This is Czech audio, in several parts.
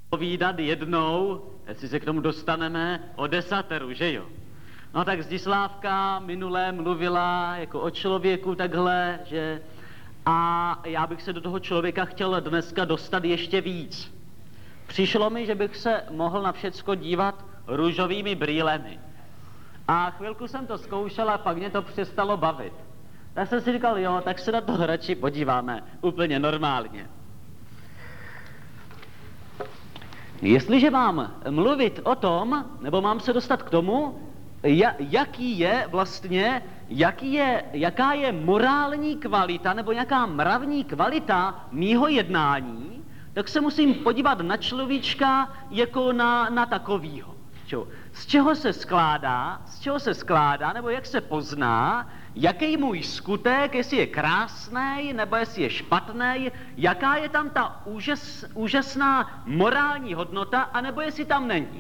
povídat jednou, jestli se k tomu dostaneme, o desateru, že jo? No tak Zdislávka minule mluvila jako o člověku takhle, že a já bych se do toho člověka chtěl dneska dostat ještě víc. Přišlo mi, že bych se mohl na všecko dívat růžovými brýlemi. A chvilku jsem to zkoušel a pak mě to přestalo bavit. Tak jsem si říkal, jo, tak se na to radši podíváme úplně normálně. Jestliže mám mluvit o tom, nebo mám se dostat k tomu, jaká je morální kvalita, nebo jaká mravní kvalita mýho jednání, tak se musím podívat na človíčka jako na takovýho. Z čeho se skládá, nebo jak se pozná, jaký můj skutek, jestli je krásný, nebo jestli je špatný, jaká je tam ta úžasná morální hodnota, anebo jestli tam není.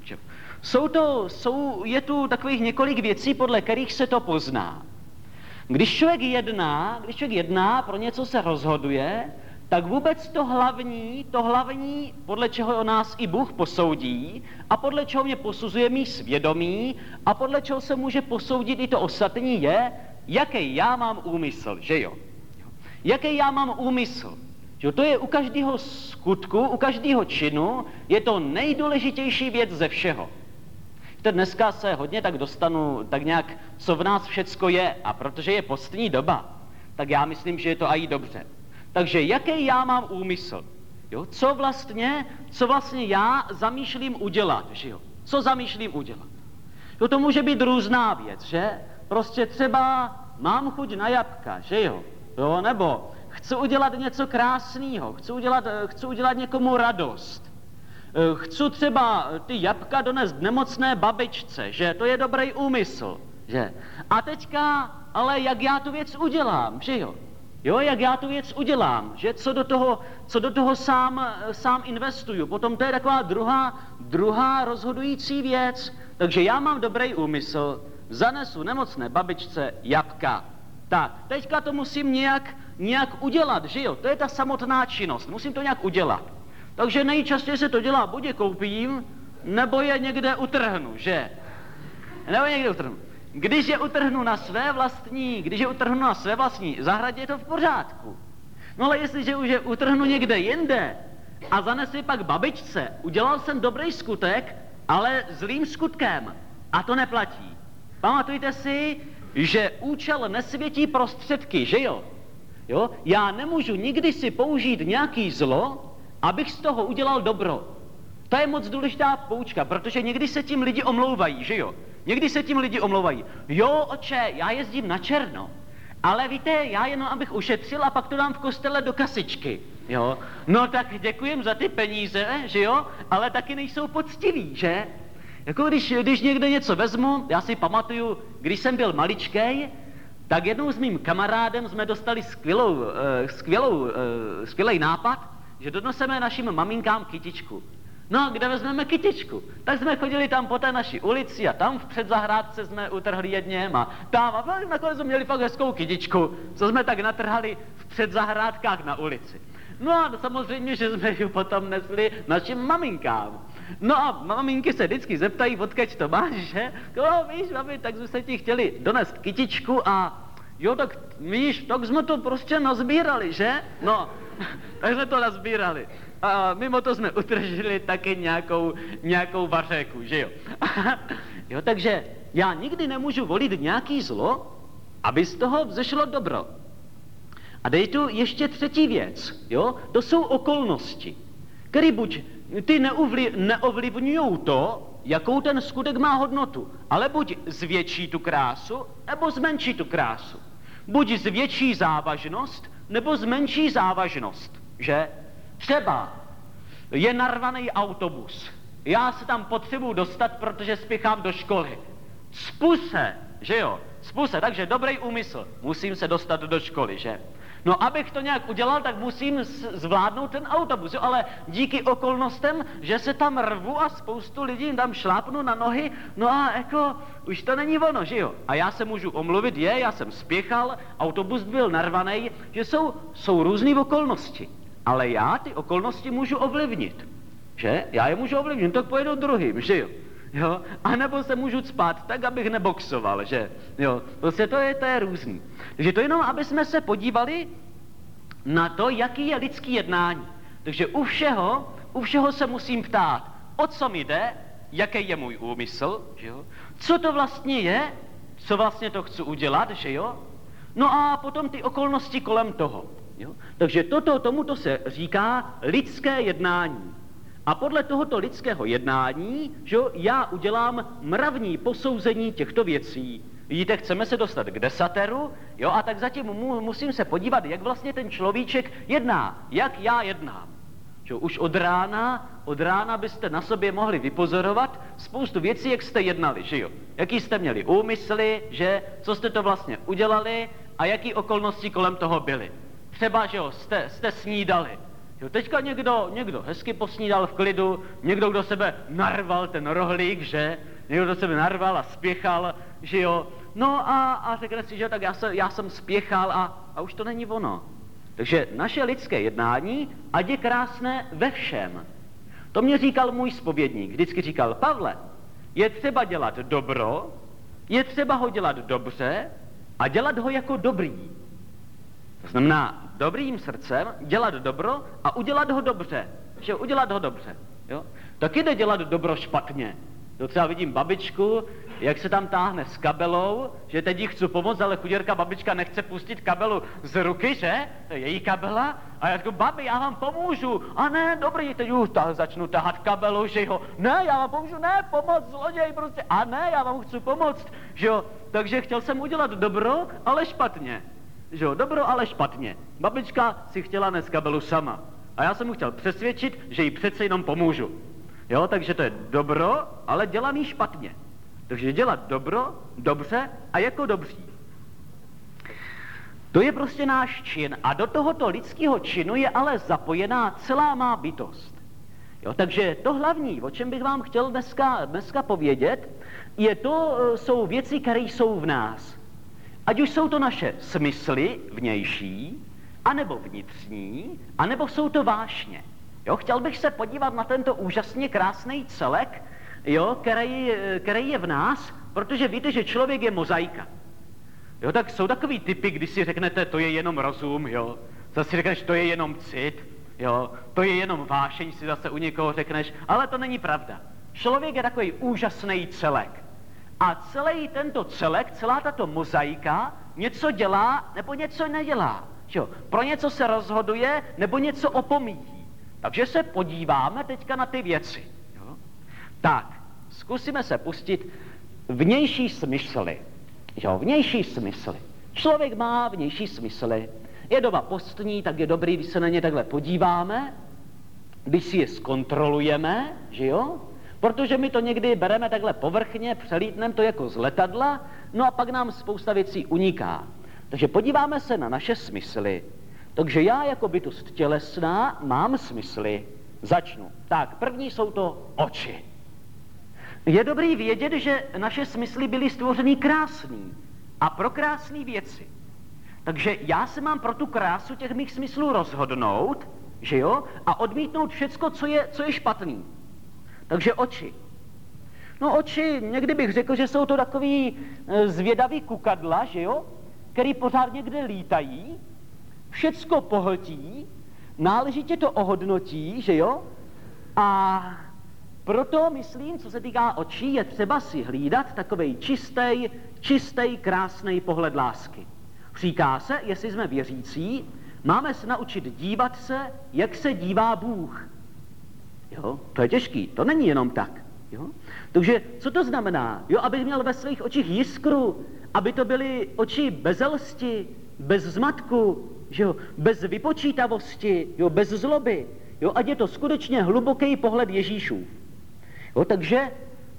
Je tu takových několik věcí, podle kterých se to pozná. Když člověk jedná, pro něco se rozhoduje, tak vůbec to hlavní, podle čeho nás i Bůh posoudí a podle čeho mě posuzuje mý svědomí a podle čeho se může posoudit i to ostatní je, jaký já mám úmysl, že jo? Jaký já mám úmysl? Že to je u každého skutku, u každého činu, je to nejdůležitější věc ze všeho. Dneska se hodně tak dostanu, tak nějak, co v nás všecko je, a protože je postní doba, tak já myslím, že je to i dobře. Takže jaký já mám úmysl? Jo? Co vlastně já zamýšlím udělat, že jo? Co zamýšlím udělat? Jo, to může být různá věc, že? Prostě třeba mám chuť na jablka, že jo? Jo? Nebo chci udělat něco krásného, chci udělat někomu radost. Chci třeba ty jablka donést nemocné babičce, že? To je dobrý úmysl, že? A teďka, ale jak já tu věc udělám, že jo? Jo, jak já tu věc udělám, že co do toho sám investuju. Potom to je taková druhá rozhodující věc. Takže já mám dobrý úmysl, zanesu nemocné babičce jablka. Tak, teďka to musím nějak udělat, že jo? To je ta samotná činnost, musím to nějak udělat. Takže nejčastěji se to dělá, buď je koupím, nebo je někde utrhnu, že? Když je utrhnu na své vlastní zahradě, je to v pořádku. No ale jestliže už je utrhnu někde jinde a zanesu pak babičce, udělal jsem dobrý skutek, ale zlým skutkem. A to neplatí. Pamatujte si, že účel nesvětí prostředky, že jo? Jo? Já nemůžu nikdy si použít nějaký zlo, abych z toho udělal dobro. To je moc důležitá poučka, protože někdy se tím lidi omlouvají, že jo? Jo, oče, já jezdím na černo, ale víte, já jenom abych ušetřil a pak to dám v kostele do kasičky, jo? No tak děkujem za ty peníze, že jo? Ale taky nejsou poctiví, že? Jako když někde něco vezmu, já si pamatuju, když jsem byl maličkej, tak jednou s mým kamarádem jsme dostali skvělý nápad, že doneseme našim maminkám kytičku. No, kde vezmeme kytičku? Tak jsme chodili tam po té naší ulici a tam v předzahrádce jsme utrhli jedněm a tam a nakonec jsme měli fakt hezkou kytičku, co jsme tak natrhali v předzahrádkách na ulici. No a samozřejmě, že jsme ji potom nesli našim maminkám. No a maminky se vždycky zeptají, odkud to máš, že? No víš, mami, tak jsme se ti chtěli donést kytičku a jo, tak víš, tak jsme to prostě nazbírali, že? No, tak jsme to nazbírali. A mimo to jsme utržili taky nějakou vařéku, že jo? Jo, takže já nikdy nemůžu volit nějaký zlo, aby z toho vzešlo dobro. A dej tu ještě třetí věc, jo? To jsou okolnosti, které buď ty neovlivňují to, jakou ten skutek má hodnotu, ale buď zvětší tu krásu, nebo zmenší tu krásu. Buď zvětší závažnost, nebo zmenší závažnost, že? Třeba je narvaný autobus. Já se tam potřebuji dostat, protože spěchám do školy. Spuse, že jo? Spuse, takže dobrý úmysl. Musím se dostat do školy, že? No, abych to nějak udělal, tak musím zvládnout ten autobus, jo? Ale díky okolnostem, že se tam rvu a spoustu lidí tam šlápnu na nohy, no a jako, už to není ono, že jo? A já se můžu omluvit, já jsem spěchal, autobus byl narvaný, že jsou různé okolnosti. Ale já ty okolnosti můžu ovlivnit. že? Já je můžu ovlivnit, tak pojedu druhým, že jo? A nebo se můžu cpat tak, abych neboxoval, že? Jo? Prostě to je různý. Takže to jenom, aby jsme se podívali na to, jaký je lidský jednání. Takže u všeho se musím ptát, o co mi jde, jaký je můj úmysl, že jo? Co to vlastně je, co vlastně to chci udělat, že jo? No a potom ty okolnosti kolem toho. Jo? Takže tomuto se říká lidské jednání. A podle tohoto lidského jednání, že jo, já udělám mravní posouzení těchto věcí. Vidíte, chceme se dostat k desateru, jo, a tak zatím musím se podívat, jak vlastně ten človíček jedná, jak já jednám. Že už od rána byste na sobě mohli vypozorovat spoustu věcí, jak jste jednali, že jo. Jaký jste měli úmysly, že, co jste to vlastně udělali a jaký okolnosti kolem toho byly. Třeba, že jo, jste snídali. Jo, teďka někdo hezky posnídal v klidu, někdo, kdo sebe narval ten rohlík, že? Někdo, kdo sebe narval a spěchal, že jo. No a řekne si, že tak já jsem spěchal a už to není ono. Takže naše lidské jednání, ať je krásné ve všem. To mě říkal můj zpovědník. Vždycky říkal, Pavle, je třeba dělat dobro, je třeba ho dělat dobře a dělat ho jako dobrý. To znamená dobrým srdcem dělat dobro a udělat ho dobře. Že udělat ho dobře. Jo? Taky jde dělat dobro špatně. Jo, třeba vidím babičku, jak se tam táhne s kabelou, že teď jí chci pomoct, ale chuděrka babička nechce pustit kabelu z ruky, že? To je její kabela. A já říkám, babi, já vám pomůžu. A ne, dobrý, teď už začnu tahat kabelu, že jo. Ne, já vám pomůžu, ne, pomoc, zloděj prostě. A ne, já vám chci pomoct, že jo. Takže chtěl jsem udělat dobro, ale špatně. Že jo, dobro, ale špatně. Babička si chtěla nést kabelu sama. A já jsem mu chtěl přesvědčit, že jí přece jenom pomůžu. Jo, takže to je dobro, ale dělaný špatně. Takže dělat dobro, dobře a jako dobří. To je prostě náš čin a do tohoto lidského činu je ale zapojená celá má bytost. Jo, takže to hlavní, o čem bych vám chtěl dneska povědět, jsou věci, které jsou v nás. Ať už jsou to naše smysly vnější, anebo vnitřní, anebo jsou to vášně. Jo, chtěl bych se podívat na tento úžasně krásný celek, jo, který je v nás, protože víte, že člověk je mozaika. Jo, tak jsou takový typy, když si řeknete, to je jenom rozum, jo. Zase si řekneš, to je jenom cit, jo. To je jenom vášeň, si zase u někoho řekneš, ale to není pravda. Člověk je takový úžasný celek. A celý tento celek, celá tato mozaika něco dělá nebo něco nedělá. Jo. Pro něco se rozhoduje nebo něco opomíjí. Takže se podíváme teďka na ty věci. Jo? Tak, zkusíme se pustit vnější smysly. Jo, vnější smysly. Člověk má vnější smysly. Je doba postní, tak je dobrý, když se na ně takhle podíváme, když si je zkontrolujeme, že jo? Protože my to někdy bereme takhle povrchně, přelítneme to jako z letadla, no a pak nám spousta věcí uniká. Takže podíváme se na naše smysly. Takže já jako bytost tělesná mám smysly. Začnu. Tak, první jsou to oči. Je dobrý vědět, že naše smysly byly stvořeny krásný a pro krásné věci. Takže já se mám pro tu krásu těch mých smyslů rozhodnout, že jo, a odmítnout všecko, co je špatný. Takže oči. No oči, někdy bych řekl, že jsou to takový zvědavý kukadla, že jo, který pořád někde lítají, všecko pohltí, náležitě to ohodnotí, že jo? A proto myslím, co se týká očí, je třeba si hlídat takovej čistý, krásný pohled lásky. Říká se, jestli jsme věřící, máme se naučit dívat se, jak se dívá Bůh. Jo? To je těžký, to není jenom tak. Jo? Takže co to znamená? Jo, abych měl ve svých očích jiskru, aby to byly oči bez lsti, bez zmatku, že jo, bez vypočítavosti, jo, bez zloby, jo, ať je to skutečně hluboký pohled Ježíšův. Jo, takže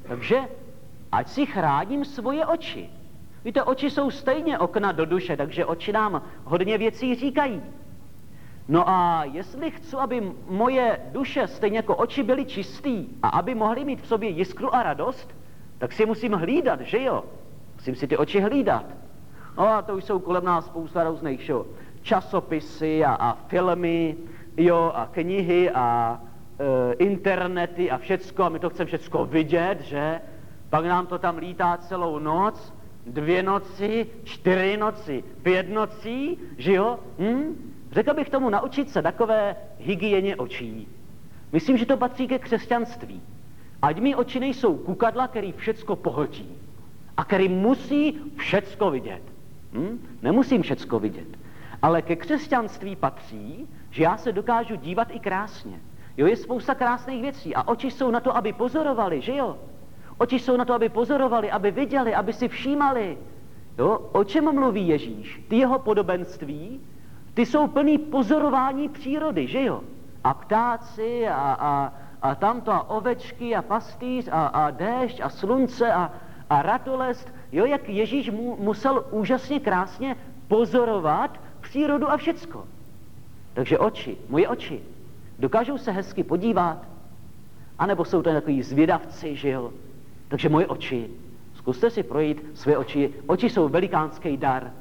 ať si chráním svoje oči. Víte, oči jsou stejně okna do duše, takže oči nám hodně věcí říkají. No a jestli chci, aby moje duše stejně jako oči byly čistý a aby mohly mít v sobě jiskru a radost, tak si musím hlídat, že jo? Musím si ty oči hlídat. No a to už jsou kolem nás spousta různých časopisy a filmy, jo, a knihy a internety a všecko, a my to chceme všecko vidět, že? Pak nám to tam lítá celou noc, 2 noci, 4 noci, 5 nocí, že jo? Řekl bych tomu naučit se takové hygieně očí. Myslím, že to patří ke křesťanství. Ať mý oči nejsou kukadla, který všecko pohltí a který musí všecko vidět. Nemusím všecko vidět. Ale ke křesťanství patří, že já se dokážu dívat i krásně. Jo, je spousta krásných věcí a oči jsou na to, aby pozorovali, že jo? Oči jsou na to, aby pozorovali, aby viděli, aby si všímali. Jo? O čem mluví Ježíš? Ty jeho podobenství, ty jsou plný pozorování přírody, že jo? A ptáci a tamto a ovečky a pastýř a déšť a slunce a ratolest. Jo, jak Ježíš musel úžasně krásně pozorovat přírodu a všecko. Takže oči, moje oči, dokážou se hezky podívat, anebo jsou to takový zvědavci, že jo? Takže moje oči, zkuste si projít své oči. Oči jsou velikánský dar.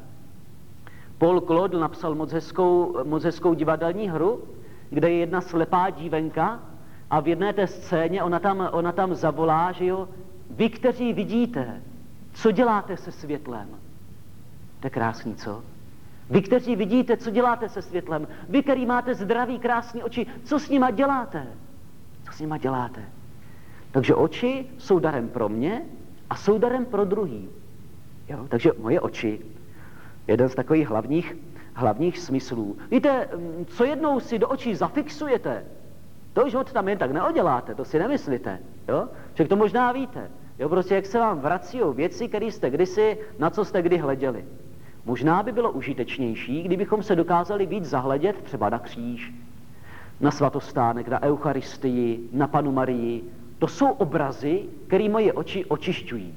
Paul Claudel napsal moc hezkou divadelní hru, kde je jedna slepá dívenka a v jedné té scéně ona tam zavolá, že jo, vy, kteří vidíte, co děláte se světlem? To je krásný, co? Vy, kteří vidíte, co děláte se světlem? Vy, který máte zdravý, krásný oči, co s nima děláte? Co s nima děláte? Takže oči jsou darem pro mě a jsou darem pro druhý. Jo? Takže moje oči, jeden z takových hlavních smyslů. Víte, co jednou si do očí zafixujete, to už tam jen tak neoděláte, to si nemyslíte. Jo? Však to možná víte. Jo, prostě jak se vám vracíjou věci, které jste kdysi, na co jste kdy hleděli. Možná by bylo užitečnější, kdybychom se dokázali víc zahledět třeba na kříž, na svatostánek, na Eucharistii, na Panu Marii. To jsou obrazy, které moje oči očišťují.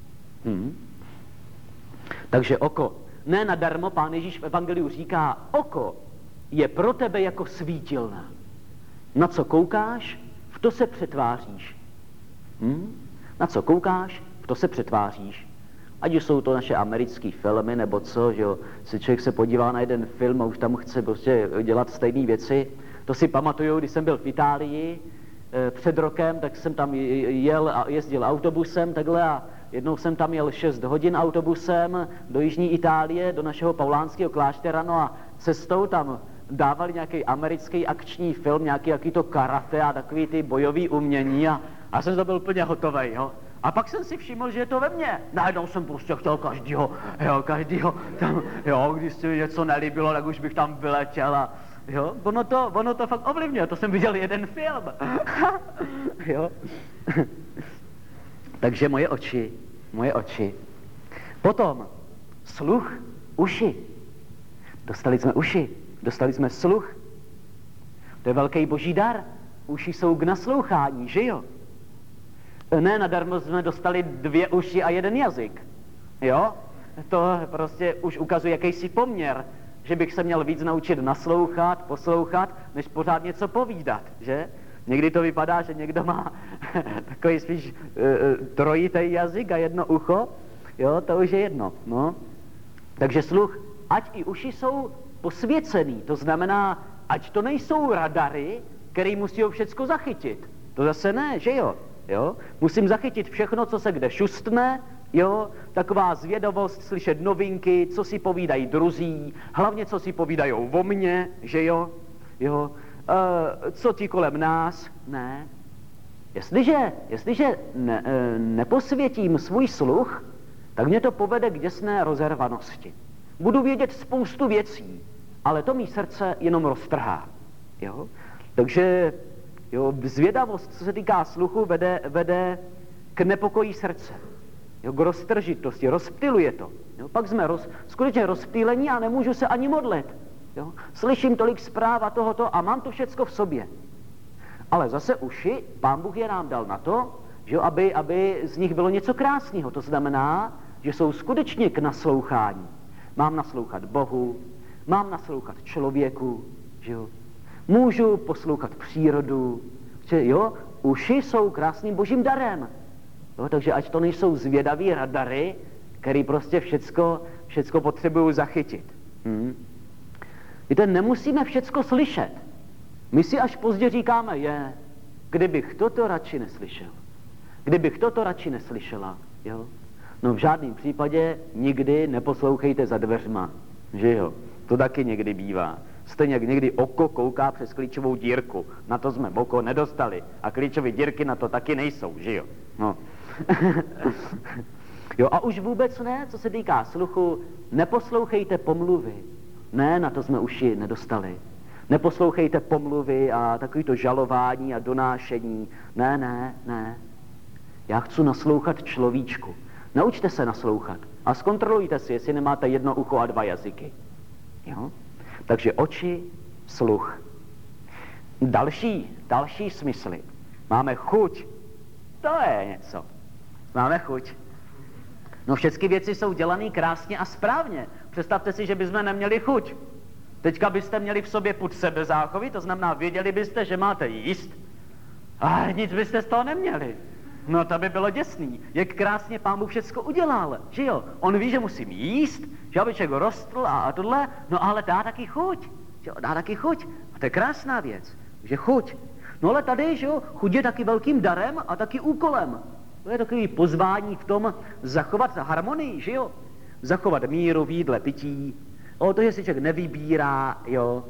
Takže oko. Ne nadarmo Pán Ježíš v Evangeliu říká, oko je pro tebe jako svítilna. Na co koukáš, v to se přetváříš. Na co koukáš, v to se přetváříš. Ať už jsou to naše americké filmy, nebo co, že jo, si člověk se podívá na jeden film a už tam chce prostě dělat stejné věci. To si pamatuju, když jsem byl v Itálii před rokem, tak jsem tam jezdil autobusem takhle a jednou jsem tam jel 6 hodin autobusem do jižní Itálie, do našeho paulánského kláštera, no a cestou tam dávali nějaký americký akční film, jaký to karate a takový ty bojový umění a jsem to byl úplně hotovej, jo. A pak jsem si všiml, že je to ve mně. Najednou jsem prostě chtěl každýho tam, jo, když se mi něco nelíbilo, tak už bych tam vyletěl a jo, ono to fakt ovlivňuje, to jsem viděl jeden film. Jo. Takže moje oči. Potom sluch, uši. Dostali jsme uši, dostali jsme sluch. To je velký boží dar. Uši jsou k naslouchání, že jo? Ne, nadarmo jsme dostali 2 uši a 1 jazyk. Jo? To prostě už ukazuje jakýsi poměr, že bych se měl víc naučit naslouchat, poslouchat, než pořád něco povídat, že? Někdy to vypadá, že někdo má takový spíš trojitý jazyk a 1 ucho, jo, to už je jedno, no. Takže sluch, ať i uši jsou posvěcený, to znamená, ať to nejsou radary, který musí všecko zachytit. To zase ne, že jo? Jo? Musím zachytit všechno, co se kde šustne, jo? Taková zvědavost, slyšet novinky, co si povídají druzí, hlavně co si povídají o mně, že jo? Jo? Co ti kolem nás? Ne. Jestliže neposvětím svůj sluch, tak mě to povede k děsné rozervanosti. Budu vědět spoustu věcí, ale to mý srdce jenom roztrhá. Jo? Takže jo, zvědavost, co se týká sluchu, vede k nepokojí srdce. Jo, k roztržitosti, rozptyluje to. Jo, pak jsme skutečně rozptýlení a nemůžu se ani modlit. Jo. Slyším tolik zpráv a tohoto a mám to všecko v sobě. Ale zase uši, Pán Bůh je nám dal na to, že aby z nich bylo něco krásného. To znamená, že jsou skutečně k naslouchání. Mám naslouchat Bohu, mám naslouchat člověku, že jo. Můžu poslouchat přírodu, že jo, uši jsou krásným božím darem. Jo, takže ať to nejsou zvědaví radary, který prostě všecko potřebují zachytit. Víte, nemusíme všecko slyšet. My si až pozdě říkáme, kdybych toto radši neslyšel. Kdybych toto radši neslyšela, jo? No v žádném případě nikdy neposlouchejte za dveřma, že jo? To taky někdy bývá. Stejně jak někdy oko kouká přes klíčovou dírku. Na to jsme oko nedostali. A klíčové dírky na to taky nejsou, že jo? No. Jo, a už vůbec ne, co se týká sluchu, neposlouchejte pomluvy. Ne, na to jsme uši nedostali. Neposlouchejte pomluvy a takovýto žalování a donášení. Ne. Já chci naslouchat človíčku. Naučte se naslouchat a zkontrolujte si, jestli nemáte jedno ucho a dva jazyky. Jo? Takže oči, sluch. Další smysly. Máme chuť. To je něco. Máme chuť. No všechny věci jsou dělané krásně a správně. Představte si, že bychom neměli chuť. Teďka byste měli v sobě pud sebezáchovy, to znamená, věděli byste, že máte jíst, a nic byste z toho neměli. No to by bylo děsný. Jak krásně Pán Bůh všecko udělal, že jo? On ví, že musím jíst, že aby člověk rostl a tohle, no ale dá taky chuť. Jo, dá taky chuť. A to je krásná věc, že chuť. No ale tady, že jo, chuť je taky velkým darem a taky úkolem. To je takový pozvání v tom zachovat harmonii, že jo? Zachovat míru v jídle, pití. O to, že si člověk nevybírá, jo?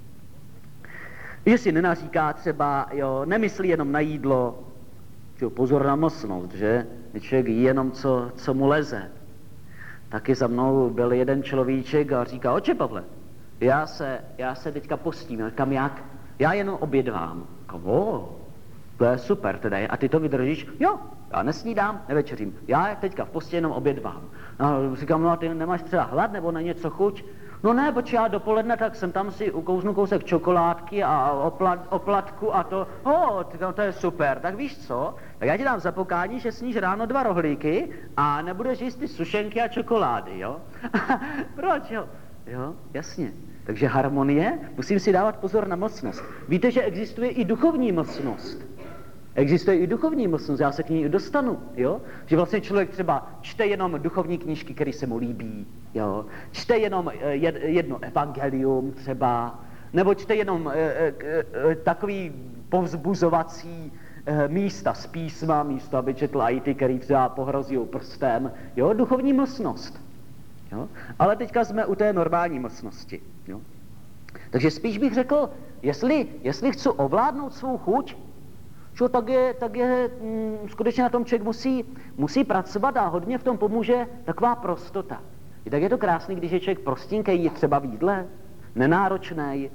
Že si nenaříká třeba, jo? Nemyslí jenom na jídlo. Jo, pozor na mocnost, že? Člověk jí jenom, co mu leze. Taky za mnou byl jeden človíček a říká, oče Pavle, já se teďka postím. Já říkám, jak? Já jenom obědvám. To je super teda. A ty to vydržíš? Jo, já nesnídám, nevečeřím. Já teďka v postě jenom obědvám. A říkám, no a ty nemáš třeba hlad nebo na něco chuť? No ne, protože já dopoledne tak jsem tam si ukouznu kousek čokoládky a oplatku a to, to je super, tak víš co? Tak já ti dám za pokání, že sníš ráno 2 rohlíky a nebudeš jíst ty sušenky a čokolády, jo? Proč, jo? Jo, jasně. Takže harmonie, musím si dávat pozor na mocnost. Víte, že existuje i duchovní mocnost. Existuje i duchovní mocnost, já se k ní dostanu, jo? Že vlastně člověk třeba čte jenom duchovní knížky, které se mu líbí, jo? Čte jenom jedno evangelium třeba, nebo čte jenom takový povzbuzovací místa z písma, místo, aby četl i ty, který třeba pohrozí prstem, jo? Duchovní mocnost, jo? Ale teďka jsme u té normální mocnosti, jo? Takže spíš bych řekl, jestli chci ovládnout svou chuť, čo, tak je skutečně na tom člověk musí pracovat a hodně v tom pomůže taková prostota. I tak je to krásný, když je člověk prostinkej, třeba v jídle, nenáročnej.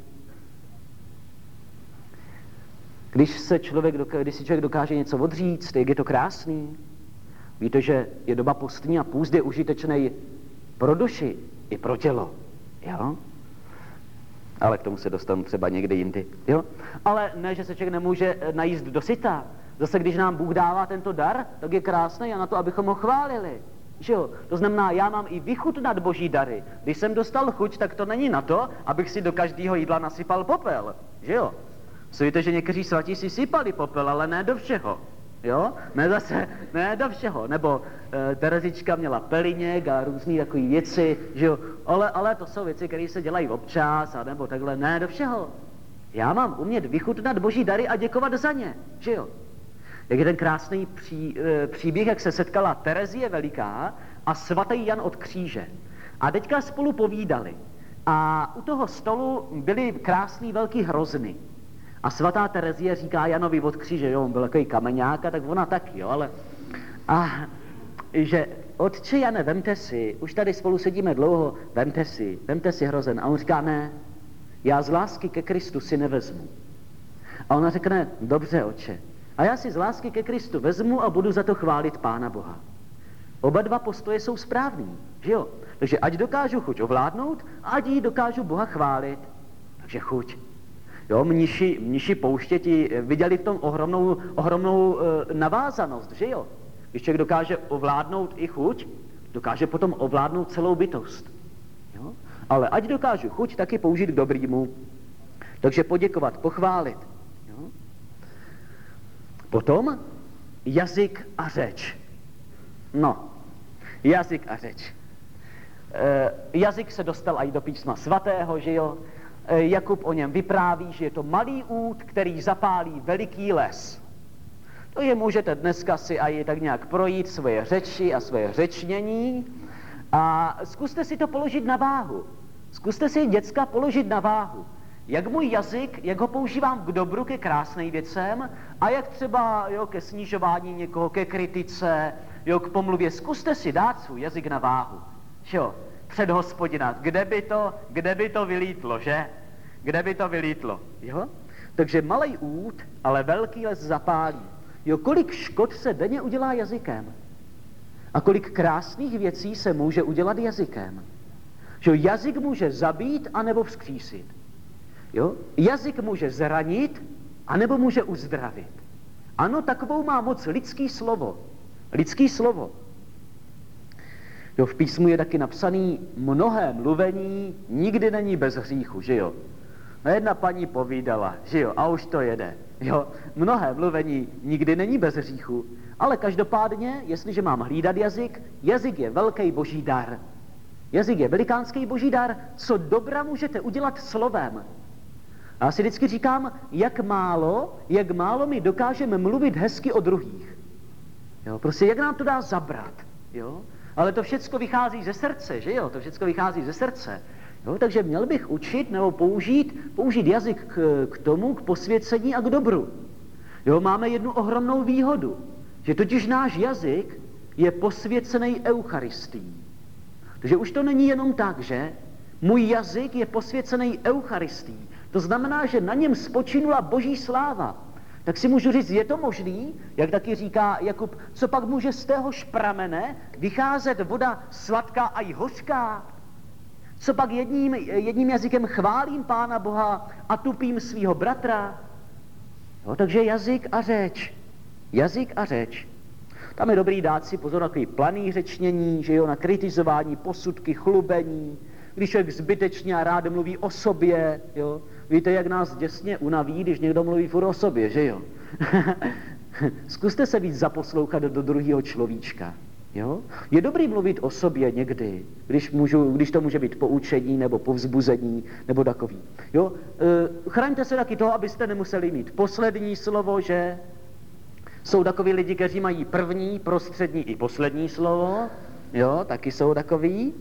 Když si člověk dokáže něco odříct, jak je to krásný. Víte, že je doba postní a půst je užitečný pro duši i pro tělo. Jo? Ale k tomu se dostanu třeba někdy jindy, jo? Ale ne, že se člověk nemůže najíst dosyta. Zase, když nám Bůh dává tento dar, tak je krásný a na to, abychom ho chválili. Že jo? To znamená, já mám i vychutnat boží dary. Když jsem dostal chuť, tak to není na to, abych si do každého jídla nasypal popel. Že jo? Víte, že někteří svatí si sypali popel, ale ne do všeho. Jo? Ne do všeho. Nebo Terezička měla peliněk a různý takové věci, že jo? Ale to jsou věci, které se dělají občas, a nebo takhle, ne do všeho. Já mám umět vychutnat boží dary a děkovat za ně, že jo? Jak je ten krásný příběh, jak se setkala Terezie Veliká a svatý Jan od kříže. A teďka spolu povídali. A u toho stolu byly krásný velký hrozny. A svatá Terezie říká Janovi od kříže, jo, on byl takový kameňáka, tak ona taky, jo, ale... A že otče Jane, vemte si, už tady spolu sedíme dlouho, vemte si hrozen. A on říká, ne, já z lásky ke Kristu si nevezmu. A ona řekne, dobře, otče, a já si z lásky ke Kristu vezmu a budu za to chválit Pána Boha. Oba dva postoje jsou správný, že jo? Takže ať dokážu chuť ovládnout, a ať jí dokážu Boha chválit. Takže chuť. Jo, mniši pouštěti viděli v tom ohromnou navázanost, že jo? Když člověk dokáže ovládnout i chuť, dokáže potom ovládnout celou bytost. Jo? Ale ať dokážu chuť taky použít k dobrýmu. Takže poděkovat, pochválit. Jo? Potom jazyk a řeč. No, jazyk a řeč. Jazyk se dostal i do písma svatého, že jo? Jakub o něm vypráví, že je to malý út, který zapálí veliký les. Takže můžete dneska si aj tak nějak projít svoje řeči a svoje řečnění a zkuste si to položit na váhu. Zkuste si, děcka, položit na váhu. Jak můj jazyk, jak ho používám k dobru, ke krásným věcem a jak třeba ke snižování někoho, ke kritice, k pomluvě. Zkuste si dát svůj jazyk na váhu. Jo, před Hospodina. Kde by to vylítlo, že? Kde by to vylítlo, jo? Takže malej út, ale velký les zapálí. Jo, kolik škod se denně udělá jazykem? A kolik krásných věcí se může udělat jazykem? Že jazyk může zabít, anebo vzkřísit. Jo? Jazyk může zranit, anebo může uzdravit. Ano, takovou má moc lidský slovo. Lidský slovo. Jo, v písmu je taky napsaný, mnohé mluvení nikdy není bez hříchu, že jo? No jedna paní povídala, že jo, a už to jede. Jo, mnohé mluvení nikdy není bez hříchu, ale každopádně, jestliže mám hlídat jazyk, jazyk je velký boží dar. Jazyk je velikánský boží dar, co dobra můžete udělat slovem. A já si vždycky říkám, jak málo my dokážeme mluvit hezky o druhých. Jo, prostě jak nám to dá zabrat, jo? Ale to všecko vychází ze srdce, že jo? To všecko vychází ze srdce. Jo, takže měl bych učit nebo použít jazyk k tomu, k posvěcení a k dobru. Jo, máme jednu ohromnou výhodu, že totiž náš jazyk je posvěcený Eucharistií. Takže už to není jenom tak, že můj jazyk je posvěcený Eucharistií. To znamená, že na něm spočinula boží sláva. Tak si můžu říct, je to možný, jak taky říká Jakub, co pak může z téhož pramene vycházet voda sladká a i hořká? Co pak jedním jazykem chválím Pána Boha a tupím svýho bratra? Jo, takže jazyk a řeč. Jazyk a řeč. Tam je dobrý dát si pozor na takový planý řečnění, že jo, na kritizování, posudky, chlubení, když člověk zbytečně a rád mluví o sobě, jo. Víte, jak nás děsně unaví, když někdo mluví furt o sobě, že jo? Zkuste se víc zaposlouchat do druhého človíčka. Jo? Je dobrý mluvit o sobě někdy, když to může být poučení nebo povzbuzení nebo takový. Jo? Chraňte se taky toho, abyste nemuseli mít poslední slovo, že jsou takoví lidi, kteří mají první, prostřední i poslední slovo. Jo, taky jsou takový.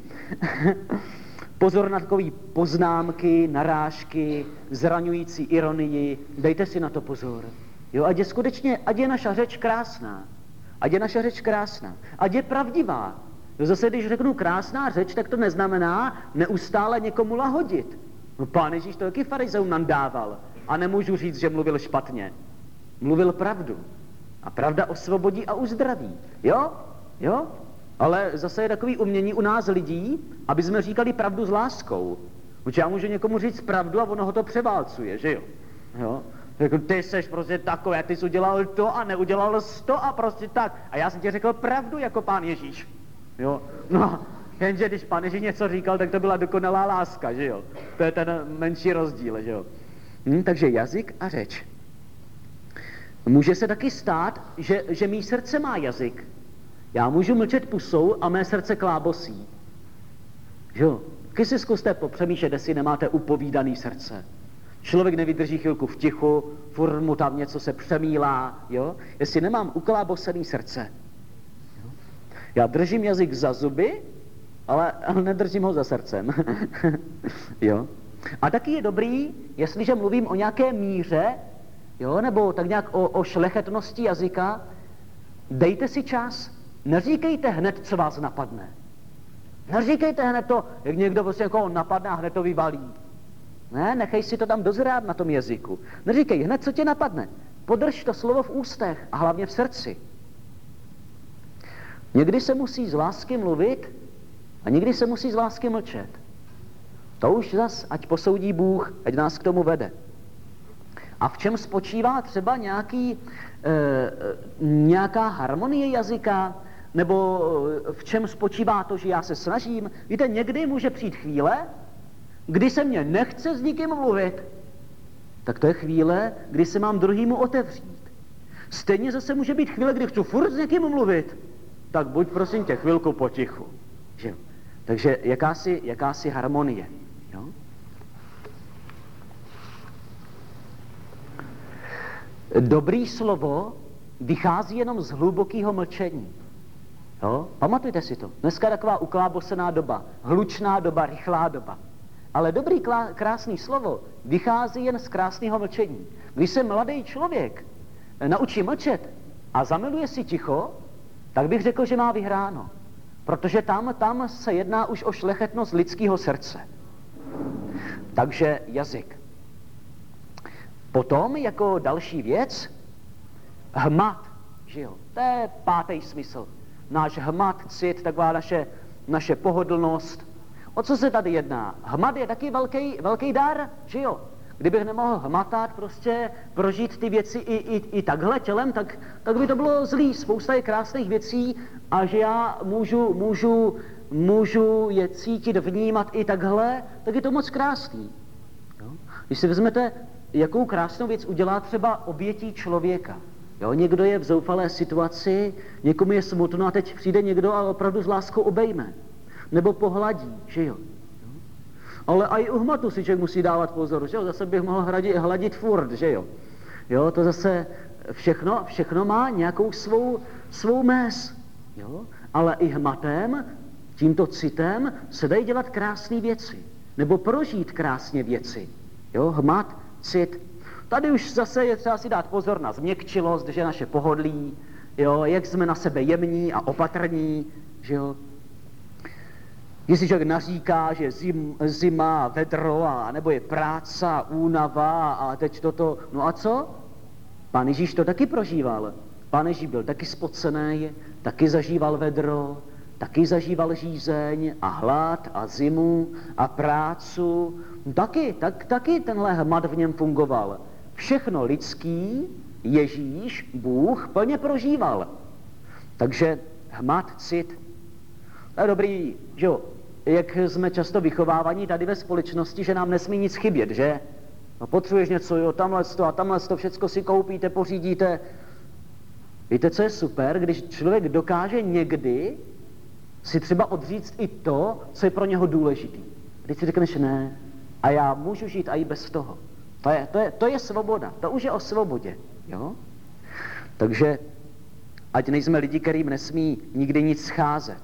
Pozor na takový poznámky, narážky, zraňující ironii. Dejte si na to pozor. Jo, ať je naša řeč krásná. Ať je naše řeč krásná. Ať je pravdivá. No zase, když řeknu krásná řeč, tak to neznamená neustále někomu lahodit. No Pán Ježíš to taky farizeum nandával. A nemůžu říct, že mluvil špatně. Mluvil pravdu. A pravda osvobodí a uzdraví. Jo? Jo? Ale zase je takový umění u nás lidí, aby jsme říkali pravdu s láskou. Protože já můžu někomu říct pravdu a ono ho to převálcuje, že jo? Jo? Ty seš prostě takový, ty jsi udělal to a neudělal jsi to a prostě tak. A já jsem ti řekl pravdu jako Pán Ježíš. Jo? No, jenže když Pán Ježíš něco říkal, tak to byla dokonalá láska, že jo? To je ten menší rozdíl, že jo? Takže jazyk a řeč. Může se taky stát, že mý srdce má jazyk. Já můžu mlčet pusou a mé srdce klábosí. Že jo? Taky si zkuste popřemýšlet, jestli nemáte upovídaný srdce. Člověk nevydrží chvilku v tichu, furt mu tam něco se přemílá, jo? Jestli nemám uklábosený srdce. Jo? Já držím jazyk za zuby, ale nedržím ho za srdcem. Jo? A taky je dobrý, jestliže mluvím o nějaké míře, jo? Nebo tak nějak o šlechetnosti jazyka, dejte si čas, neříkejte hned, co vás napadne. Neříkejte hned to, jak někdo prostě někoho napadne a hned to vyvalí. Ne, nechej si to tam dozrát na tom jazyku. Neříkej hned, co tě napadne. Podrž to slovo v ústech a hlavně v srdci. Někdy se musí z lásky mluvit a někdy se musí z lásky mlčet. To už zas, ať posoudí Bůh, ať nás k tomu vede. A v čem spočívá třeba nějaká harmonie jazyka, nebo v čem spočívá to, že já se snažím? Víte, někdy může přijít chvíle, kdy se mě nechce s nikým mluvit, tak to je chvíle, kdy se mám druhýmu otevřít. Stejně zase může být chvíle, kdy chci furt s někým mluvit, tak buď prosím tě chvilku potichu. Že? Takže jakási harmonie. Jo? Dobrý slovo vychází jenom z hlubokého mlčení. Jo? Pamatujte si to. Dneska je taková uklábosená doba, hlučná doba, rychlá doba. Ale dobrý, krásný slovo vychází jen z krásného mlčení. Když se mladý člověk naučí mlčet a zamiluje si ticho, tak bych řekl, že má vyhráno. Protože tam se jedná už o šlechetnost lidského srdce. Takže jazyk. Potom jako další věc hmat, že jo? To je 5. smysl. Náš hmat, cit, taková naše pohodlnost. O co se tady jedná? Hmat je taky velký dar, že jo? Kdybych nemohl hmatat, prostě prožít ty věci i takhle tělem, tak by to bylo zlý. Spousta je krásných věcí a že já můžu je cítit, vnímat i takhle, tak je to moc krásný. Jo? Když si vezmete, jakou krásnou věc udělá třeba obětí člověka. Jo? Někdo je v zoufalé situaci, někomu je smutno a teď přijde někdo a opravdu s láskou obejme. Nebo pohladí, že jo. Ale i u hmatu si člověk musí dávat pozor, že jo. Zase bych mohl hladit furt, že jo. Jo, to zase všechno má nějakou svou mez, jo. Ale i hmatem, tímto citem se dají dělat krásné věci. Nebo prožít krásně věci. Jo, hmat, cit. Tady už zase je třeba si dát pozor na změkčilost, že naše pohodlí, jo, jak jsme na sebe jemní a opatrní, že jo. Jestli člověk naříká, že zima, vedro, nebo je práce, únava a teď toto, no a co? Pán Ježíš to taky prožíval. Pán Ježíš byl taky spocený, taky zažíval vedro, taky zažíval žízeň a hlad a zimu a prácu. Taky tenhle hmat v něm fungoval. Všechno lidský Ježíš, Bůh, plně prožíval. Takže hmat, cit. To je dobrý, že jo, jak jsme často vychovávaní tady ve společnosti, že nám nesmí nic chybět, že? No potřebuješ něco, jo, tamhle to všecko si koupíte, pořídíte. Víte, co je super, když člověk dokáže někdy si třeba odříct i to, co je pro něho důležitý. Když si řekneš ne, a já můžu žít i bez toho. To je svoboda, to už je o svobodě, jo? Takže ať nejsme lidi, kterým nesmí nikdy nic scházet.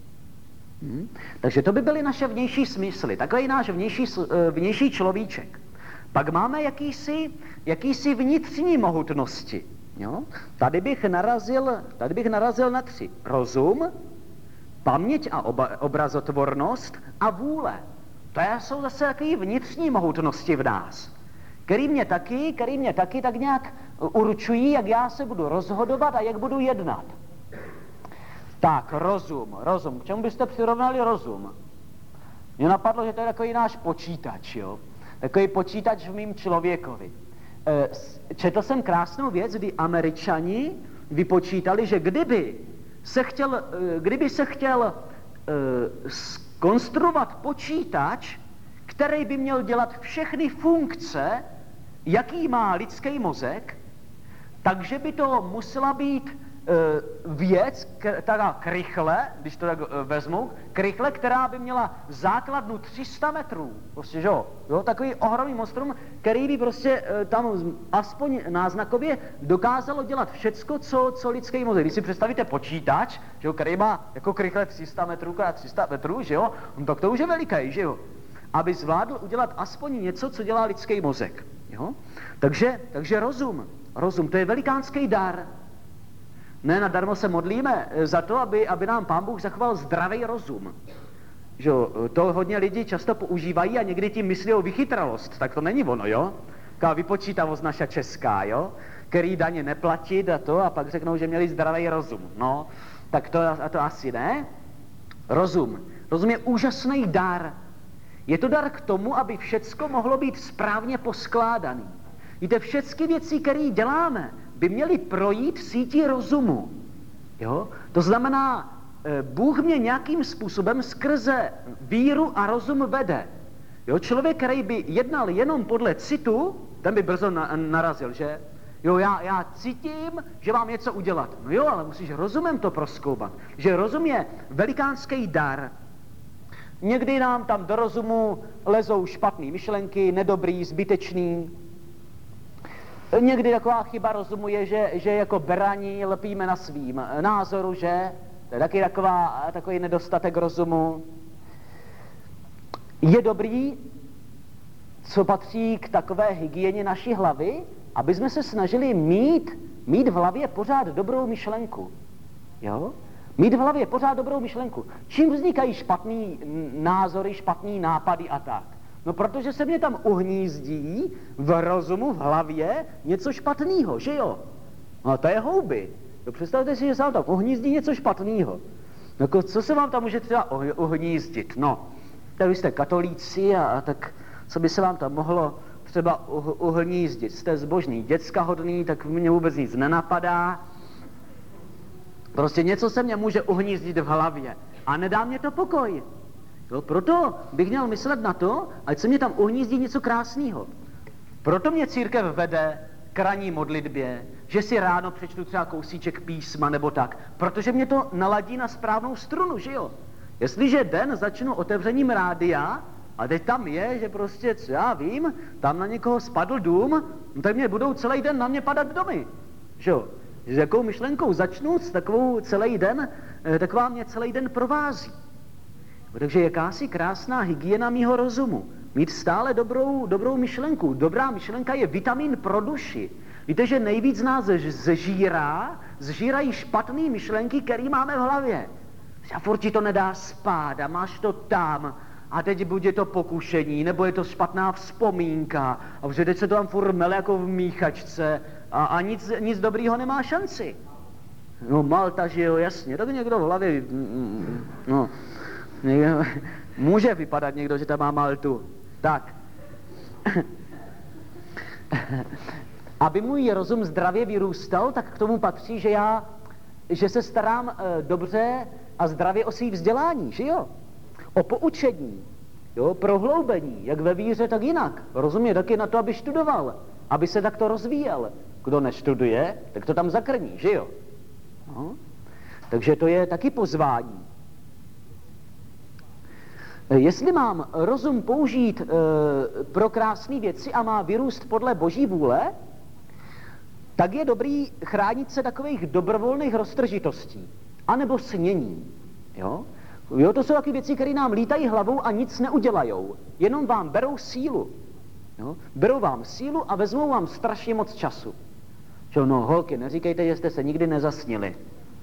Takže to by byly naše vnější smysly, takový náš vnější človíček. Pak máme jakýsi vnitřní mohutnosti. Jo? Tady bych narazil na 3. Rozum, paměť a obrazotvornost a vůle. To jsou zase takové vnitřní mohutnosti v nás, který mě taky tak nějak určují, jak já se budu rozhodovat a jak budu jednat. Tak, rozum. K čemu byste přirovnali rozum? Mně napadlo, že to je takový náš počítač, jo? Takový počítač v mým člověkovi. Četl jsem krásnou věc, kdy Američani vypočítali, že kdyby se chtěl zkonstruovat počítač, který by měl dělat všechny funkce, jaký má lidský mozek, takže by to musela být věc, krychle, když to tak vezmu, krychle, která by měla základnu 300 metrů, prostě, že jo, takový ohromný monstrum, který by prostě tam aspoň náznakově dokázalo dělat všecko, co lidský mozek. Když si představíte počítač, že jo, který má jako krychle 300 metrů krát 300 metrů, že jo, tak to už je veliký, že jo, aby zvládl udělat aspoň něco, co dělá lidský mozek, jo. Takže rozum, to je velikánský dar. Ne, nadarmo se modlíme za to, aby nám Pán Bůh zachoval zdravý rozum. Že to hodně lidí často používají a někdy tím myslí o vychytralost. Tak to není ono, jo? Taková vypočítavost naša česká, jo? Který daně neplatit a pak řeknou, že měli zdravý rozum. No, tak to asi ne. Rozum je úžasný dar. Je to dar k tomu, aby všecko mohlo být správně poskládaný. Víte, všechny věci, které děláme, by měly projít sítí rozumu. Jo? To znamená, Bůh mě nějakým způsobem skrze víru a rozum vede. Jo? Člověk, který by jednal jenom podle citu, ten by brzo narazil, že? Jo, já cítím, že mám něco udělat. No jo, ale musíš rozumem to prozkoumat. Že rozum je velikánský dar. Někdy nám tam do rozumu lezou špatný myšlenky, nedobrý, zbytečný. Někdy taková chyba rozumu je, že jako beraní lepíme na svým názoru, že? To je taky takový nedostatek rozumu. Je dobrý, co patří k takové hygieně naší hlavy, aby jsme se snažili mít v hlavě pořád dobrou myšlenku. Jo? Mít v hlavě pořád dobrou myšlenku. Čím vznikají špatný názory, špatný nápady a tak? No protože se mě tam uhnízdí v rozumu, v hlavě něco špatného, že jo? No to je houby. No, představte si, že se vám tam uhnízdí něco špatného. No co se vám tam může třeba uhnízdit? No, tak vy jste katolíci a tak co by se vám tam mohlo třeba uhnízdit? Jste zbožný, děcka hodný, tak mě vůbec nic nenapadá. Prostě něco se mě může uhnízdit v hlavě a nedá mě to pokoj. Jo, proto bych měl myslet na to, ať se mě tam uhnízdí něco krásného. Proto mě církev vede k ranní modlitbě, že si ráno přečtu třeba kousíček písma nebo tak, protože mě to naladí na správnou strunu, že jo? Jestliže den začnu otevřením rádia a teď tam je, že prostě, co já vím, tam na někoho spadl dům, no tak mě budou celý den na mě padat domy, že jo? S jakou myšlenkou začnu, s takovou celý den, taková mě celý den provází. Takže jakási krásná hygiena mýho rozumu. Mít stále dobrou myšlenku. Dobrá myšlenka je vitamin pro duši. Víte, že nejvíc nás zžírají špatné myšlenky, které máme v hlavě. A furt ti to nedá spát a máš to tam a teď buď je to pokušení, nebo je to špatná vzpomínka a protože teď se to tam furt mele jako v míchačce a nic dobrýho nemá šanci. No Malta, že jo, jasně, tak někdo v hlavě, no, může vypadat někdo, že tam má Maltu. Tak. Aby můj rozum zdravě vyrůstal, tak k tomu patří, že se starám dobře a zdravě o svý vzdělání, že jo? O poučení, jo? Prohloubení, jak ve víře, tak jinak. Rozumě taky na to, aby studoval, aby se takto rozvíjel. Kdo nestuduje, tak to tam zakrní, že jo? No. Takže to je taky pozvání. Jestli mám rozum použít pro krásné věci a má vyrůst podle Boží vůle, tak je dobrý chránit se takových dobrovolných roztržitostí, anebo snění. Jo? Jo, to jsou takové věci, které nám lítají hlavou a nic neudělajou. Jenom vám berou sílu. Jo? Berou vám sílu a vezmou vám strašně moc času. Čo, no holky, neříkejte, že jste se nikdy nezasnili.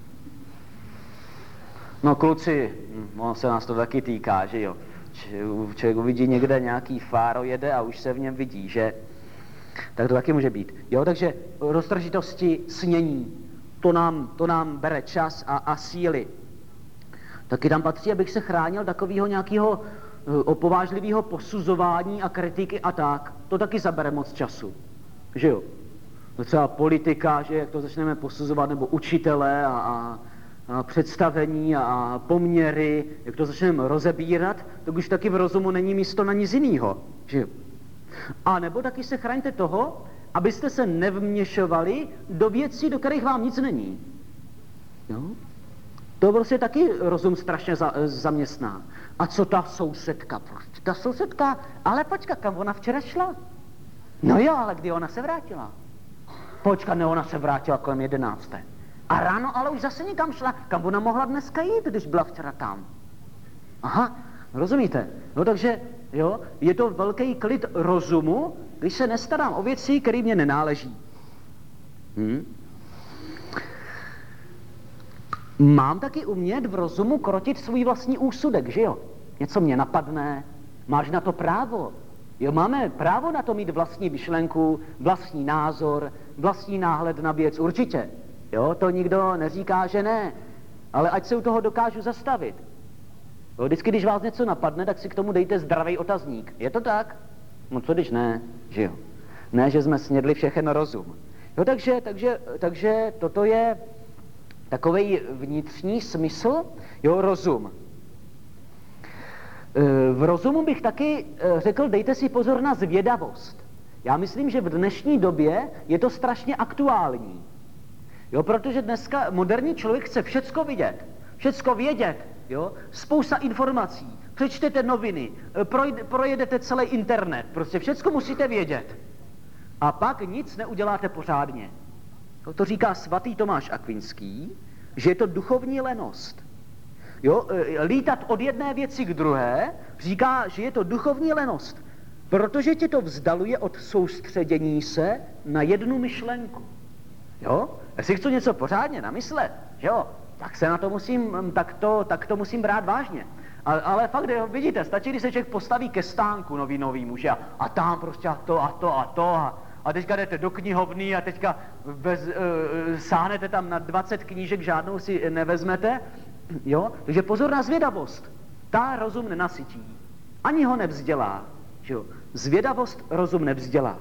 No kluci, se nás to taky týká, že jo. Člověk uvidí někde nějaký fáro jede a už se v něm vidí, že? Tak to taky může být. Jo, takže roztržitosti, snění, to nám bere čas a síly. Taky tam patří, abych se chránil takového nějakého opovážlivého posuzování a kritiky a tak. To taky zabere moc času, že jo. No třeba politika, že jak to začneme posuzovat, nebo učitele a představení a poměry, jak to začneme rozebírat, tak už taky v rozumu není místo na nic jinýho, že jo. A nebo taky se chraňte toho, abyste se nevměšovali do věcí, do kterých vám nic není. Jo? To prostě taky rozum strašně zaměstná. A co ta sousedka? Ta sousedka, ale počka, kam ona včera šla? No jo, ale kdy ona se vrátila? Počka, ne, ona se vrátila kolem 11. A ráno ale už zase někam šla. Kam ona mohla dneska jít, když byla včera tam? Aha, rozumíte? No takže, jo, je to velký klid rozumu, když se nestarám o věci, které mě nenáleží. Mám taky umět v rozumu krotit svůj vlastní úsudek, že jo? Něco mě napadne, máš na to právo. Jo, máme právo na to mít vlastní myšlenku, vlastní názor, vlastní náhled na věc, určitě. Jo, to nikdo neříká, že ne, ale ať se u toho dokážu zastavit. Jo, vždycky, když vás něco napadne, tak si k tomu dejte zdravý otazník. Je to tak? No co když ne, že jo? Ne, že jsme snědli všechen rozum. Jo, takže toto je takovej vnitřní smysl, jo, rozum. V rozumu bych taky řekl, dejte si pozor na zvědavost. Já myslím, že v dnešní době je to strašně aktuální. Jo, protože dneska moderní člověk chce všecko vědět, jo, spousta informací, přečtete noviny, projedete celý internet, prostě všecko musíte vědět. a pak nic neuděláte pořádně. To říká svatý Tomáš Akvinský, že je to duchovní lenost. Jo, lítat od jedné věci k druhé, říká, že je to duchovní lenost, protože tě to vzdaluje od soustředění se na jednu myšlenku. Jo, jestli chci něco pořádně namyslet, jo, tak se na to musím, tak to musím brát vážně. Ale fakt, vidíte, stačí, když se člověk postaví ke stánku nový muž a tam prostě a teďka jdete do knihovny a teďka sáhnete tam na 20 knížek, žádnou si nevezmete, jo, takže pozor na zvědavost, ta rozum nenasytí, ani ho nevzdělá, jo, zvědavost rozum nevzdělá.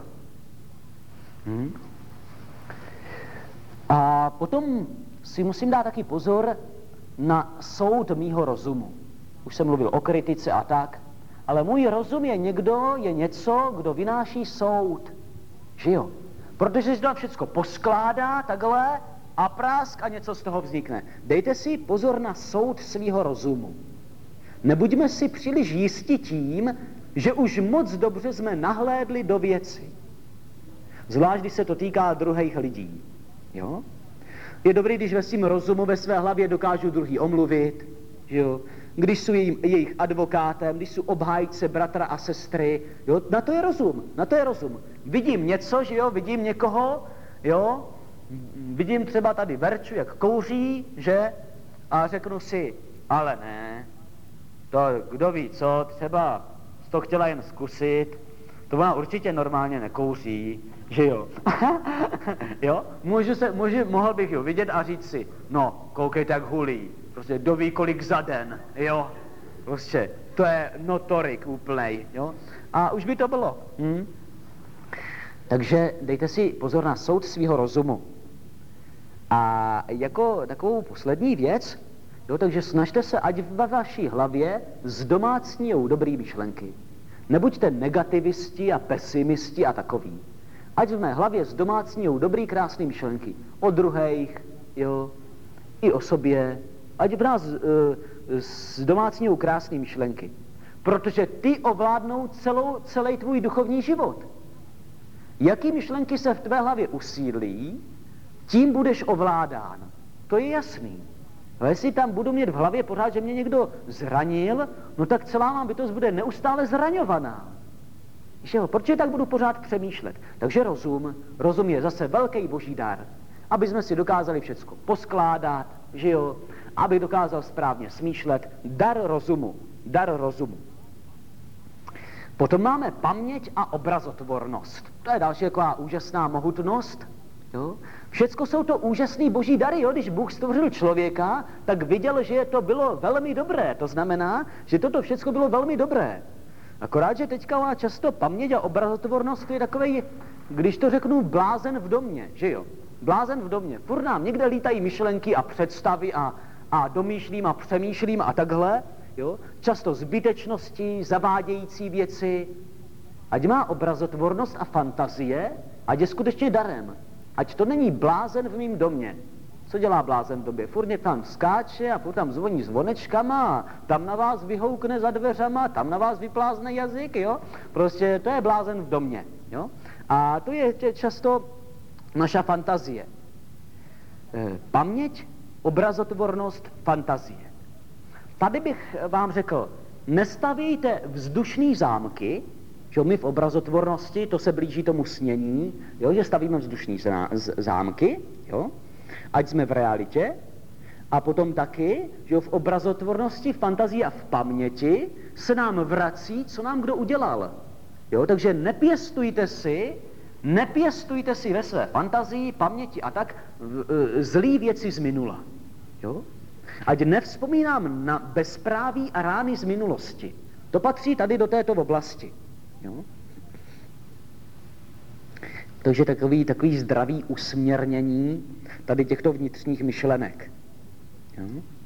A potom si musím dát taky pozor na soud mýho rozumu. Už jsem mluvil o kritice a tak, ale můj rozum je něco, kdo vynáší soud. Že jo? Protože se to všecko poskládá takhle a prásk a něco z toho vznikne. Dejte si pozor na soud svýho rozumu. Nebuďme si příliš jisti tím, že už moc dobře jsme nahlédli do věci. Zvlášť, když se to týká druhých lidí. Jo? Je dobrý, když ve svým rozumu, ve své hlavě dokážu druhý omluvit, jo? Když jsou jejich advokátem, když jsou obhájce bratra a sestry, jo? Na to je rozum. Vidím něco, že jo, vidím někoho, jo, vidím třeba tady Verču, jak kouří, že, a řeknu si, ale ne, to kdo ví co, třeba to chtěla jen zkusit, to ona určitě normálně nekouří, že jo. Jo? Mohl bych jo vidět a říct si, no, koukejte jak hulí, prostě kdo ví kolik za den, jo. Prostě, to je notorik úplnej, jo. A už by to bylo. Takže dejte si pozor na soud svýho rozumu. A jako takovou poslední věc, jo, takže snažte se, ať ve vaší hlavě zdomácnijou dobrý myšlenky. Nebuďte negativisti a pesimisti a takový. Ať v mé hlavě zdomácnijou dobrý, krásný myšlenky. O druhých, jo, i o sobě. Ať v nás zdomácnijou krásný myšlenky. Protože ty ovládnou celý tvůj duchovní život. Jaký myšlenky se v tvé hlavě usídlí, tím budeš ovládán. To je jasný. Ale jestli tam budu mít v hlavě pořád, že mě někdo zranil, no tak celá má bytost bude neustále zraňovaná. Protože tak budu pořád přemýšlet. Takže rozum je zase velký boží dar, aby jsme si dokázali všecko poskládat, že jo, aby dokázal správně smýšlet. Dar rozumu. Potom máme paměť a obrazotvornost. To je další taková úžasná mohutnost. Jo? Všecko jsou to úžasný boží dary, jo? Když Bůh stvořil člověka, tak viděl, že to bylo velmi dobré. To znamená, že toto všecko bylo velmi dobré. Akorát, že teďka má často paměť a obrazotvornost je takovej, když to řeknu, blázen v domě, že jo? Blázen v domě. Furt nám někde lítají myšlenky a představy a domýšlím a přemýšlím a takhle, jo? Často zbytečnosti, zavádějící věci. Ať má obrazotvornost a fantazie, ať je skutečně darem. Ať to není blázen v mým domě. Co dělá blázen v době? Furt tam skáče a furt tam zvoní zvonečkama, tam na vás vyhoukne za dveřama, tam na vás vyplázne jazyk, jo? Prostě to je blázen v domě, jo? A to je často naša fantazie. Paměť, obrazotvornost, fantazie. Tady bych vám řekl, nestavíte vzdušný zámky, že my v obrazotvornosti, to se blíží tomu snění, jo, že stavíme vzdušní zámky, jo, ať jsme v realitě, a potom taky, že v obrazotvornosti, v fantazii a v paměti se nám vrací, co nám kdo udělal. Jo, takže nepěstujte si ve své fantazii, paměti a tak zlý věci z minula. Jo? Ať nevzpomínám na bezpráví a rány z minulosti. To patří tady do této oblasti. Jo? Takže takový zdravý usměrnění tady těchto vnitřních myšlenek. Jo?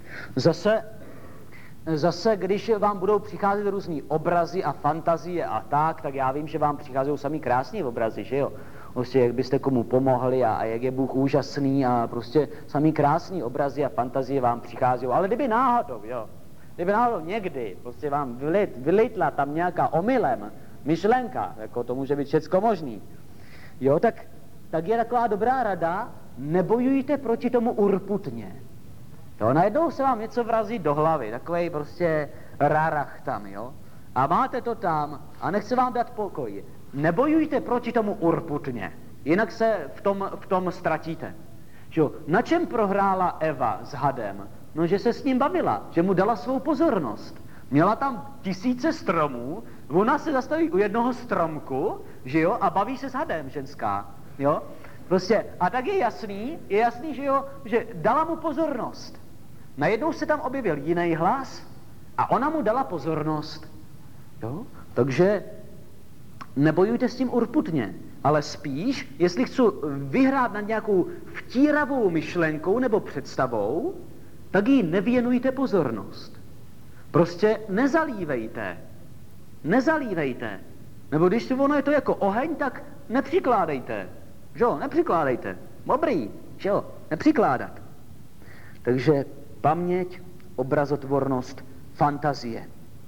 Zase, když vám budou přicházet různý obrazy a fantazie a tak já vím, že vám přicházejí sami krásný obrazy, že jo? Prostě jak byste komu pomohli a jak je Bůh úžasný a prostě sami krásný obrazy a fantazie vám přicházejí. Ale kdyby náhodou někdy prostě vám vylitla tam nějaká omylem myšlenka, jako to může být všecko možný, Jo, tak je taková dobrá rada, nebojujte proti tomu urputně. Jo, najednou se vám něco vrazí do hlavy, takovej prostě rarach tam, jo. A máte to tam a nechce vám dát pokoj. Nebojujte proti tomu urputně, jinak se v tom ztratíte. Jo, na čem prohrála Eva s hadem? No, že se s ním bavila, že mu dala svou pozornost. Měla tam tisíce stromů, ona se zastaví u jednoho stromku, že jo, a baví se s hadem ženská, jo. Prostě, a tak je jasný, že jo, že dala mu pozornost. Najednou se tam objevil jiný hlas a ona mu dala pozornost. Jo? Takže nebojujte s tím urputně, ale spíš, jestli chci vyhrát nad nějakou vtíravou myšlenkou nebo představou, tak jí nevěnujte pozornost. Prostě nezalívejte. Nebo když ono je to jako oheň, tak nepřikládejte. Jo, nepřikládejte. Dobrý, jo, nepřikládat. Takže paměť, obrazotvornost, fantazie.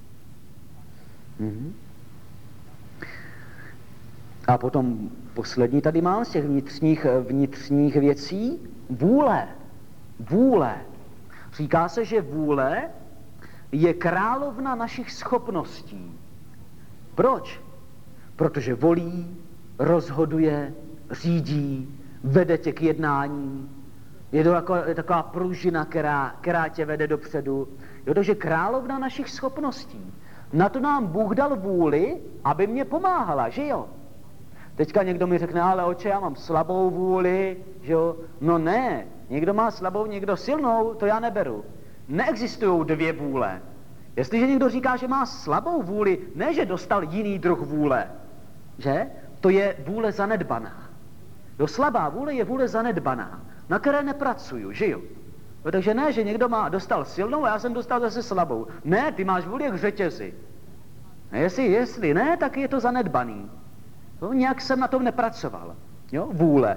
A potom poslední tady mám z těch vnitřních věcí, vůle. Říká se, že vůle je královna našich schopností. Proč? Protože volí, rozhoduje, řídí, vede tě k jednání. Je to taková pružina, která tě vede dopředu. Jo, takže královna našich schopností. Na to nám Bůh dal vůli, aby mě pomáhala, že jo? Teďka někdo mi řekne, ale oče, já mám slabou vůli, že jo? No ne, někdo má slabou, někdo silnou, to já neberu. Neexistují dvě vůle. Jestliže někdo říká, že má slabou vůli, ne, že dostal jiný druh vůle, že? To je vůle zanedbaná. Jo, slabá vůle je vůle zanedbaná, na které nepracuju, že jo? No, takže ne, že někdo dostal silnou a já jsem dostal zase slabou. Ne, ty máš vůli jak řetězy. Jestli ne, tak je to zanedbaný. Jo, nějak jsem na tom nepracoval. Jo, vůle.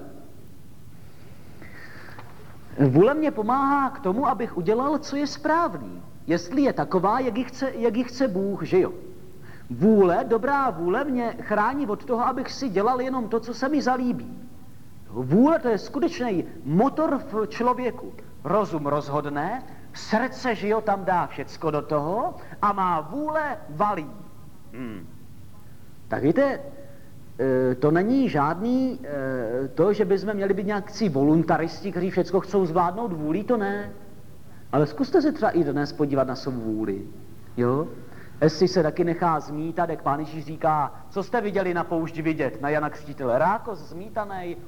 Vůle mě pomáhá k tomu, abych udělal, co je správný. Jestli je taková, jak ji chce Bůh, že jo? Vůle, dobrá vůle mě chrání od toho, abych si dělal jenom to, co se mi zalíbí. Vůle to je skutečný motor v člověku. Rozum rozhodne, srdce, že jo, tam dá všecko do toho a má vůle valí. Tak víte, to není žádný to, že bychom měli být nějakcí voluntaristi, kteří všecko chcou zvládnout vůlí, to ne. Ale zkuste se třeba i dnes podívat na svou vůli, jo? Jestli se taky nechá zmítat, jak Pán Ježíš říká, co jste viděli na poušti vidět, na Jana Křtitele, rákos zmítanej,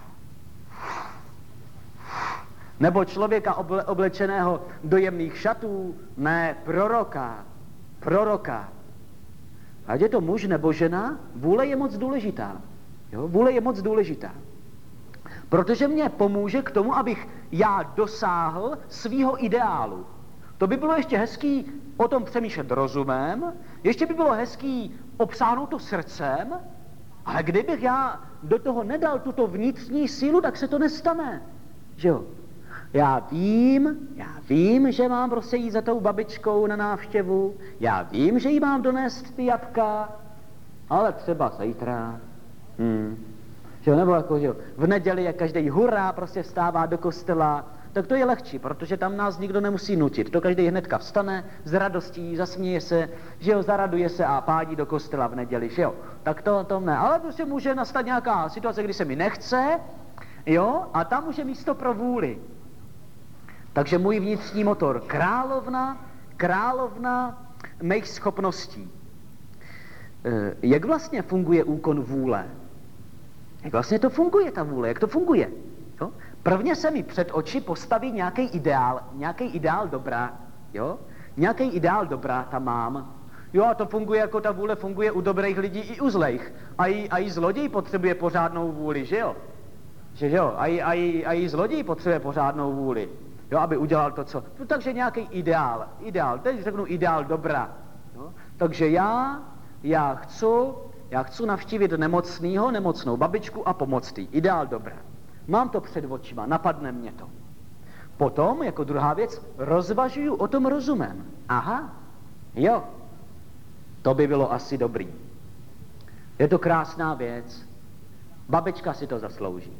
nebo člověka oblečeného do jemných šatů, ne, proroka. Ať je to muž nebo žena, vůle je moc důležitá. Jo? Vůle je moc důležitá. Protože mě pomůže k tomu, abych já dosáhl svýho ideálu. To by bylo ještě hezký o tom přemýšlet rozumem, ještě by bylo hezký obsáhnout to srdcem, ale kdybych já do toho nedal tuto vnitřní sílu, tak se to nestane. Že jo? Já vím, že mám prostě jít za tou babičkou na návštěvu, já vím, že jí mám donést ty jablka, ale třeba zítra. Že jo, nebo jako, že jo, v neděli, jak každý hurá prostě vstává do kostela, tak to je lehčí, protože tam nás nikdo nemusí nutit. To každý hnedka vstane s radostí, zasměje se, že jo, zaraduje se a pádí do kostela v neděli, že jo. Tak to ne, ale prostě může nastat nějaká situace, kdy se mi nechce, jo, a tam už je místo pro vůli. Takže můj vnitřní motor, královna mých schopností. Jak vlastně funguje úkon vůle? Jak vlastně to funguje, ta vůle? Jak to funguje? Jo? Prvně se mi před oči postaví nějaký ideál dobra, jo? Nějaký ideál dobra tam mám. Jo, a to funguje, jako ta vůle funguje u dobrých lidí i u zlejch. A i zloděj potřebuje pořádnou vůli, že jo? Že jo? A i zloděj potřebuje pořádnou vůli. Jo, aby udělal to, co... No, takže nějaký ideál, teď řeknu ideál dobra. Jo? Takže já chci navštívit nemocnou babičku a pomoct jí. Ideál dobra. Mám to před očima, napadne mě to. Potom, jako druhá věc, rozvažuju o tom rozumem. Aha, jo, to by bylo asi dobrý. Je to krásná věc. Babička si to zaslouží.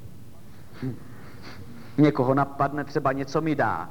Někoho napadne, třeba něco mi dá.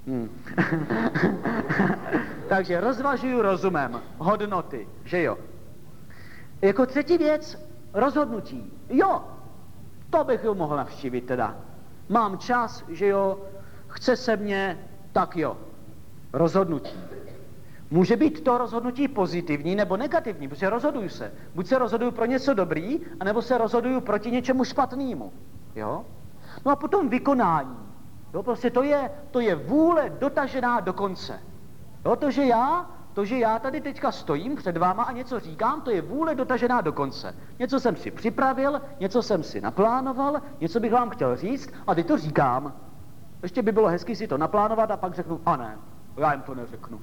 Takže rozvažuju rozumem hodnoty, že jo. Jako třetí věc, rozhodnutí. Jo, to bych ho mohl navštívit teda. Mám čas, že jo, chce se mě, tak jo. Rozhodnutí. Může být to rozhodnutí pozitivní nebo negativní, protože rozhoduju se. Buď se rozhoduju pro něco dobrý, anebo se rozhoduju proti něčemu špatnému. Jo? No a potom vykonání. Jo, prostě to je vůle dotažená do konce. Jo, to, že já tady teďka stojím před váma a něco říkám, to je vůle dotažená do konce. Něco jsem si připravil, něco jsem si naplánoval, něco bych vám chtěl říct a teď to říkám. Ještě by bylo hezky si to naplánovat a pak řeknu, a ne, já jim to neřeknu.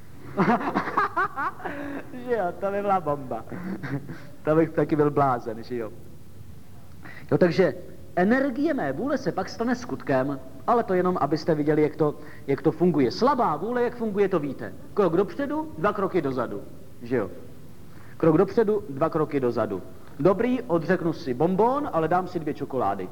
Že jo, to by byla bomba. To bych taky byl blázen, že jo. Jo, takže energie mé vůle se pak stane skutkem, ale to jenom, abyste viděli, jak to funguje. Slabá vůle, jak funguje, to víte. Krok dopředu, 2 kroky dozadu. Že jo. Krok dopředu, 2 kroky dozadu. Dobrý, odřeknu si bonbon, ale dám si 2 čokolády.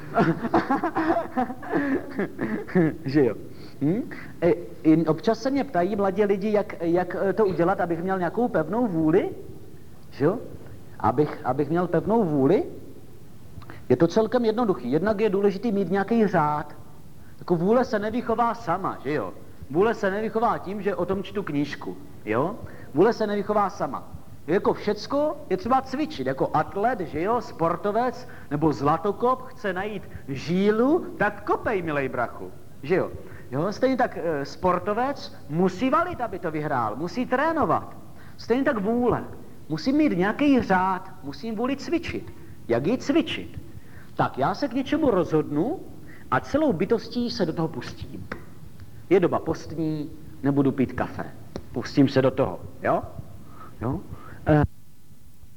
Že jo. Občas se mě ptají mladí lidi, jak to udělat, abych měl nějakou pevnou vůli. Že jo? Abych měl pevnou vůli. Je to celkem jednoduchý. Jednak je důležitý mít nějaký řád. Jako vůle se nevychová sama, že jo? Vůle se nevychová tím, že o tom čtu knížku, jo? Vůle se nevychová sama. Jako všecko je třeba cvičit, jako atlet, že jo, sportovec, nebo zlatokop chce najít žílu, tak kopej, milej brachu, že jo. Jo, stejně tak sportovec musí valit, aby to vyhrál, musí trénovat. Stejně tak vůle. Musím mít nějaký řád, musím vůli cvičit. Jak ji cvičit? Tak já se k něčemu rozhodnu a celou bytostí se do toho pustím. Je doba postní, nebudu pít kafe. Pustím se do toho, jo? Jo?